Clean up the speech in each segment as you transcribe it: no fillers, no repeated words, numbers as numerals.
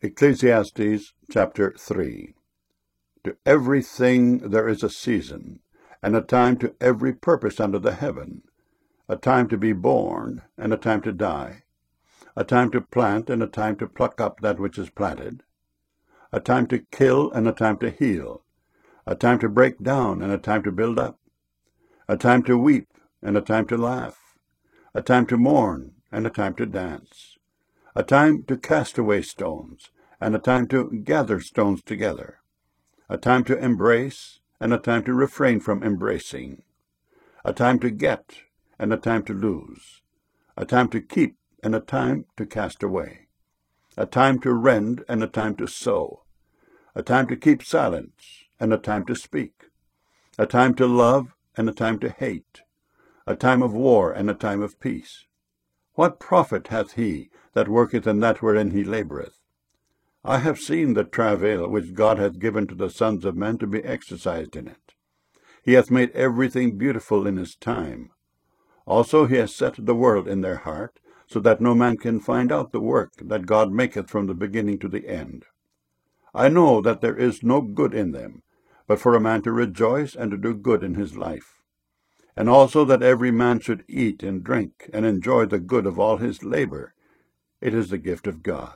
Ecclesiastes chapter 3. To everything there is a season, and a time to every purpose under the heaven, a time to be born, and a time to die, a time to plant, and a time to pluck up that which is planted, a time to kill, and a time to heal, a time to break down, and a time to build up, a time to weep, and a time to laugh, a time to mourn, and a time to dance, a time to cast away stones, and a time to gather stones together, a time to embrace, and a time to refrain from embracing, a time to get, and a time to lose, a time to keep, and a time to cast away, a time to rend, and a time to sow, a time to keep silence, and a time to speak, a time to love, and a time to hate, a time of war, and a time of peace. What profit hath he that worketh in that wherein he laboureth? I have seen the travail which God hath given to the sons of men to be exercised in it. He hath made everything beautiful in his time. Also he hath set the world in their heart, so that no man can find out the work that God maketh from the beginning to the end. I know that there is no good in them, but for a man to rejoice and to do good in his life. And also that every man should eat and drink and enjoy the good of all his labor. It is the gift of God.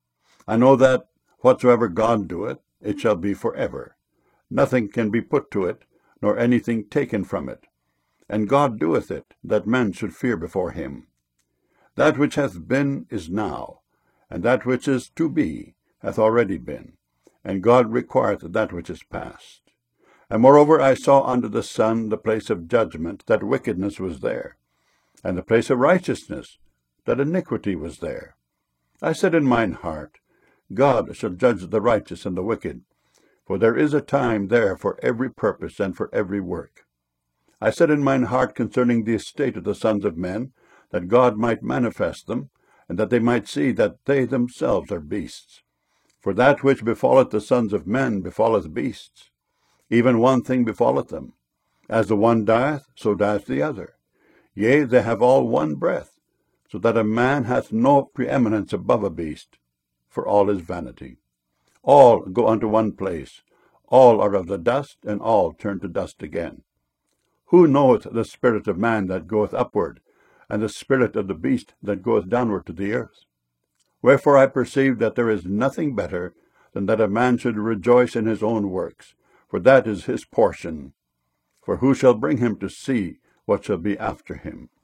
I know that whatsoever God doeth, it shall be forever. Nothing can be put to it, nor anything taken from it. And God doeth it, that men should fear before him. That which hath been is now, and that which is to be hath already been, and God requireth that which is past. And moreover I saw under the sun the place of judgment, that wickedness was there, and the place of righteousness, that iniquity was there. I said in mine heart, God shall judge the righteous and the wicked, for there is a time there for every purpose and for every work. I said in mine heart concerning the estate of the sons of men, that God might manifest them, and that they might see that they themselves are beasts. For that which befalleth the sons of men befalleth beasts. Even one thing befalleth them. As the one dieth, so dieth the other. Yea, they have all one breath, so that a man hath no preeminence above a beast, for all is vanity. All go unto one place, all are of the dust, and all turn to dust again. Who knoweth the spirit of man that goeth upward, and the spirit of the beast that goeth downward to the earth? Wherefore I perceive that there is nothing better than that a man should rejoice in his own works, for that is his portion. For who shall bring him to see what shall be after him?